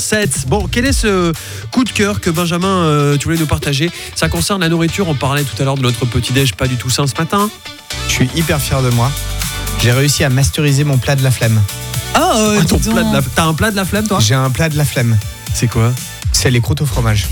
7. Bon, quel est ce coup de cœur que Benjamin, tu voulais nous partager? Ça concerne la nourriture. On parlait tout à l'heure de notre petit-déj pas du tout sain ce matin. Je suis hyper fier de moi. J'ai réussi à masteriser mon plat de la flemme. T'as un plat de la flemme, toi? J'ai un plat de la flemme. C'est quoi? C'est les croûtes au fromage.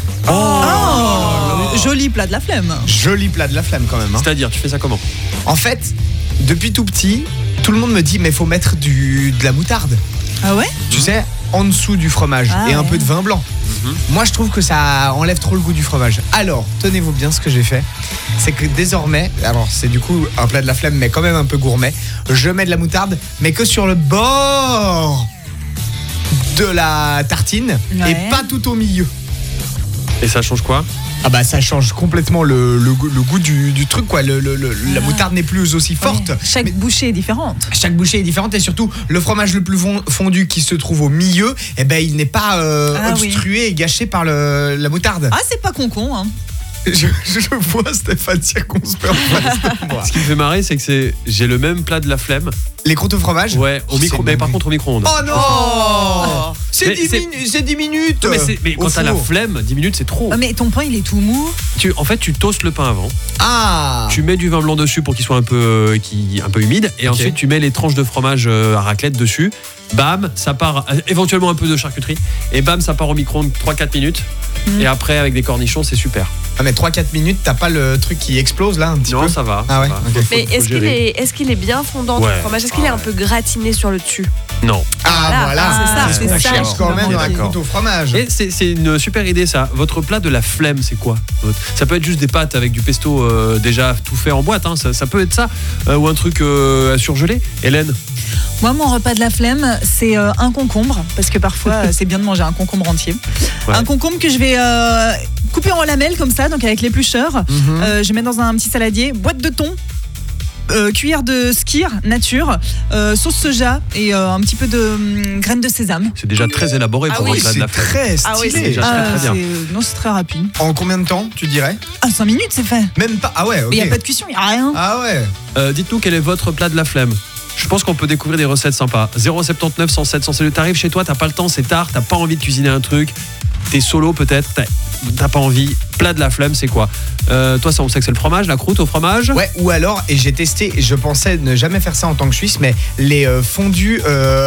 Joli plat de la flemme. Joli plat de la flemme quand même. C'est-à-dire, tu fais ça comment? En fait, depuis tout petit, tout le monde me dit mais faut mettre de la moutarde. Ah ouais? Tu sais, en dessous du fromage et un peu de vin blanc. Moi, je trouve que ça enlève trop le goût du fromage. Alors, tenez-vous bien, ce que j'ai fait, c'est que désormais, alors c'est du coup un plat de la flemme, mais quand même un peu gourmet, je mets de la moutarde, mais que sur le bord de la tartine et pas tout au milieu. Et ça change quoi? Ah bah ça change complètement le goût du truc quoi. La moutarde n'est plus aussi forte. Chaque bouchée est différente. Chaque bouchée est différente et surtout le fromage le plus fondu qui se trouve au milieu, eh ben il n'est pas obstrué et gâché par la moutarde. Ah c'est pas con hein. Je vois Stéphane circonspect en face de moi. Ce qui me fait marrer, c'est que j'ai le même plat de la flemme. Les croûtes au fromage? Ouais, mais par contre au micro-ondes. Oh non, c'est 10 minutes. Mais quand t'as la flemme, 10 minutes c'est trop. Mais ton pain il est tout mou. En fait, tu toastes le pain avant. Ah. Tu mets du vin blanc dessus pour qu'il soit un peu humide. Et ensuite, tu mets les tranches de fromage à raclette dessus. Bam, ça part, éventuellement un peu de charcuterie. Et bam, ça part au micro-ondes 3-4 minutes. Et après, avec des cornichons, c'est super. Ah mais 3-4 minutes, t'as pas le truc qui explose là un petit peu? Non, ça va. Ah ouais. Okay. Mais est-ce qu'il est bien fondant ton fromage? Est-ce qu'il est un peu gratiné sur le dessus? Non. Voilà. C'est ça. Cherche quand même dans la croûte au fromage. Et c'est une super idée ça. Votre plat de la flemme, c'est quoi? Ça peut être juste des pâtes avec du pesto déjà tout fait en boîte. Ça peut être ça. Ou un truc à surgeler. Hélène? Moi, mon repas de la flemme, c'est un concombre. Parce que parfois, c'est bien de manger un concombre entier. Ouais. Un concombre que je vais couper en lamelles comme ça, donc avec l'éplucheur. Je mets dans un petit saladier, boîte de thon. Cuillère de skyr nature, sauce soja et un petit peu de graines de sésame. C'est déjà très élaboré pour un plat de la flemme. Très stylé. C'est déjà très bien. Non, c'est très rapide. En combien de temps, tu dirais? 5 minutes, c'est fait. Même pas. Ah ouais, ok. Mais il n'y a pas de cuisson, il n'y a rien. Ah ouais. Dites-nous quel est votre plat de la flemme. Je pense qu'on peut découvrir des recettes sympas. 079 107 107. T'arrives chez toi, t'as pas le temps, c'est tard, t'as pas envie de cuisiner un truc. T'es solo peut-être, t'as pas envie. Plat de la flemme, c'est quoi? Toi, ça, on sait que c'est le fromage, la croûte au fromage. Ouais, ou alors, et j'ai testé, je pensais ne jamais faire ça en tant que Suisse, mais les fondus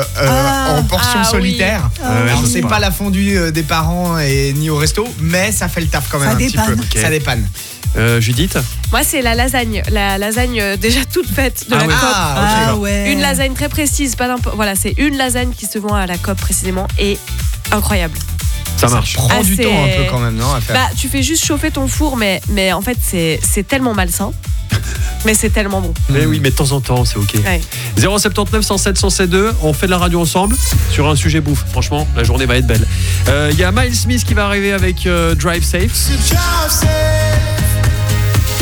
en portions solitaires. Alors, c'est pas la fondue des parents et ni au resto, mais ça fait le taf quand même petit peu. Okay. Ça dépanne. Judith? Moi, c'est la lasagne. La lasagne déjà toute faite de la COP. Ouais. Une lasagne très précise. Voilà, c'est une lasagne qui se vend à la COP précisément et incroyable. Ça marche. Ça prend du temps un peu quand même, non, à faire. Bah, tu fais juste chauffer ton four, mais en fait, c'est tellement malsain. Mais c'est tellement bon. Mais oui, mais de temps en temps, c'est ok. Ouais. 079 107 107.2, on fait de la radio ensemble sur un sujet bouffe. Franchement, la journée va être belle. Il y a Miles Smith qui va arriver avec Drive Safe.